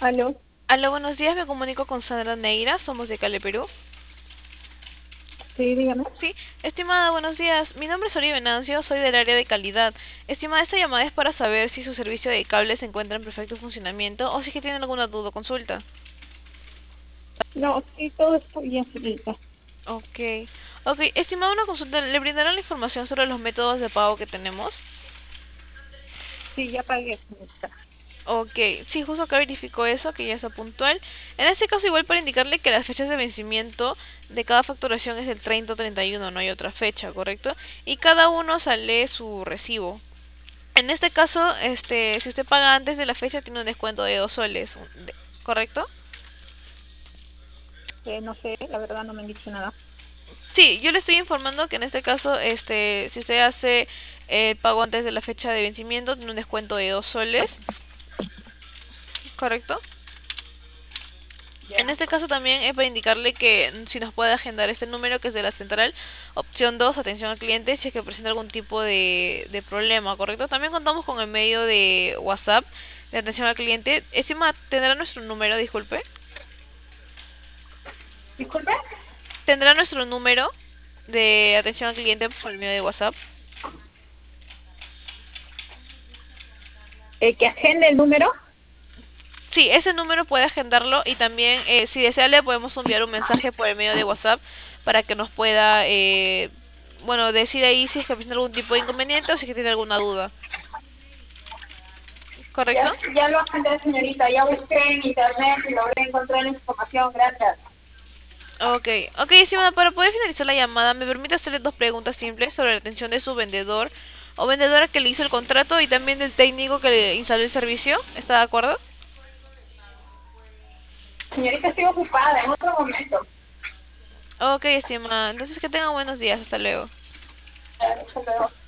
Aló, Aló, buenos días, me comunico con Sandra Neira, somos de Cali, Perú. sí, dígame. Sí, estimada, buenos días. Mi nombre es Ori Venancio, soy del área de calidad. Estimada, esta llamada es para saber si su servicio de cable se encuentra en perfecto funcionamiento o si es que tienen alguna duda o consulta. No, sí, todo está bien, señorita. Ok. Ok, estimada, una consulta. ¿Le brindarán la información sobre los métodos de pago que tenemos? Sí, ya pagué, señorita. Ok, sí, justo acá verificó eso, que ya está puntual. En este caso, igual para indicarle que las fechas de vencimiento de cada facturación es del 30 o 31, no hay otra fecha, ¿correcto? Y cada uno sale su recibo. En este caso, si usted paga antes de la fecha, tiene un descuento de 2 soles, ¿correcto? No sé, la verdad no me han dicho nada. Sí, yo le estoy informando que en este caso, si usted hace el pago antes de la fecha de vencimiento, tiene un descuento de 2 soles, ¿correcto? En Ya. este caso también es para indicarle que si nos puede agendar este número que es de la central, opción 2 atención al cliente, si es que presenta algún tipo de problema, ¿correcto? También contamos con el medio de WhatsApp de atención al cliente. Encima tendrá nuestro número, disculpe. Disculpe, Tendrá nuestro número de atención al cliente por el medio de WhatsApp. que agende el número. Sí, ese número puede agendarlo y también si desea le podemos enviar un mensaje por el medio de WhatsApp para que nos pueda, bueno, decir ahí si es que presenta algún tipo de inconveniente o si es que tiene alguna duda. Ya, ¿Correcto? ya lo agendé, señorita. Ya busqué en internet y logré encontrar la información. Gracias. Ok, ok, estimada, para poder finalizar la llamada, me permite hacerle dos preguntas simples sobre la atención de su vendedor o vendedora que le hizo el contrato y también del técnico que le instaló el servicio. ¿Está de acuerdo? Señorita, estoy ocupada en otro momento. Ok, estimada, entonces que tenga buenos días, hasta luego. Hasta luego.